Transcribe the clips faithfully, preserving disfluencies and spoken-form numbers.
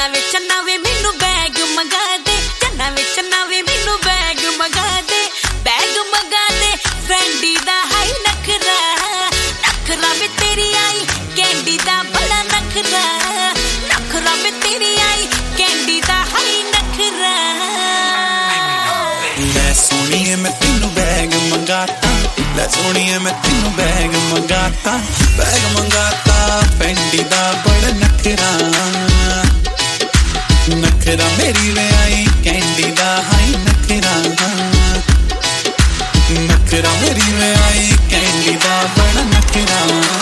चन्ना वे चन्ना वे मैनू बैग मंगा दे, चन्ना वे चन्ना वे मैनू बैग मंगा दे, बैग मंगा दे फ्रेंडी दा हाई नखरा, नखरा में तेरी आई कैंडी दा बड़ा नखरा, नखरा में तेरी आई कैंडी दा हाई नखरा। ले सोनिए मैं तेनू बैग मंगाता, ले सोनिए मैं तेनू बैग मंगाता, बैग मंगाता फेंडी दा बड़ा नखरा, नखरा मेरी वे आई कैंडी दा हाई नखरा, नखरा मेरी वे आई कैंडी दा बड़ा नखरा।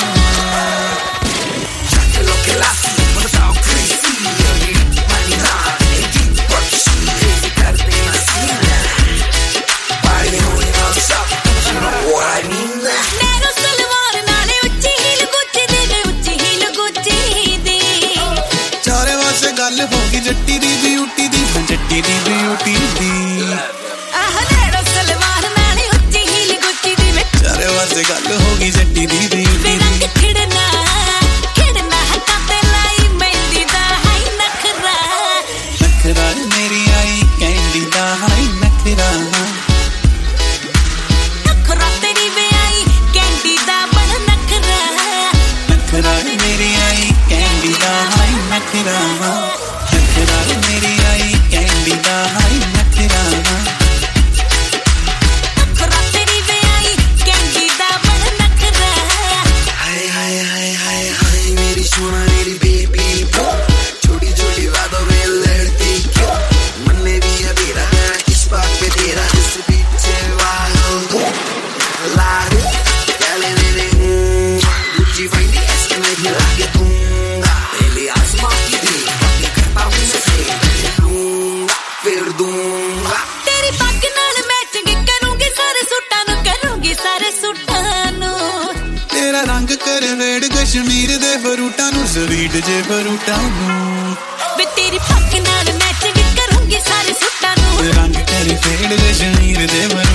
गल होगी जट्टी दी ब्यूटी दी, जट्टी दी ब्यूटी दी आह नेरो सलवार नाले उच्ची हील गुच्ची दी में चारे वासे गल होगी जट्टी दी ब्यूटी दी। खिड़ना खिड़ना हटा ते लाई मेहंदी दा हाई नखरा, नखरा मेरी आई कैंडी दा हाई नखरा, नखरा तेरी वे आई कैंडी दा बड़ा नखरा, नखरा मेरी आई कैंडी दा हाई नखरा, नखरा मेरी आई कैंडी दा हाई नखरा, नखरा तेरी वे आई कैंडी दा बड़ा नखरा। हाय हाय हाय हाय हाय मेरी सोना मेरी बेबी छोटी छोटी बातों में लड़ती क्यों, मन में भी है मेरा किस बात पे तेरा इस पीछे वालों लाडू चले मेरे गुच्ची फाइंडी ऐसे में भी लाके दूंगा, पहले आसमां की थी करता हूँ मैं दूंगा फिर दूंगा। तेरी पग नाल मैचिंग करूंगी सारे सूटां नू, करूंगी सारे सूटां नू, तेरा रंग कर वेड़ कश्मीर दे फरूटां नू, स्वीट जे फरूटां नू, वे तेरी पग नाल मैचिंग करूंगी सारे सूटां नू, रंग कर वेड़ कश्मीर दे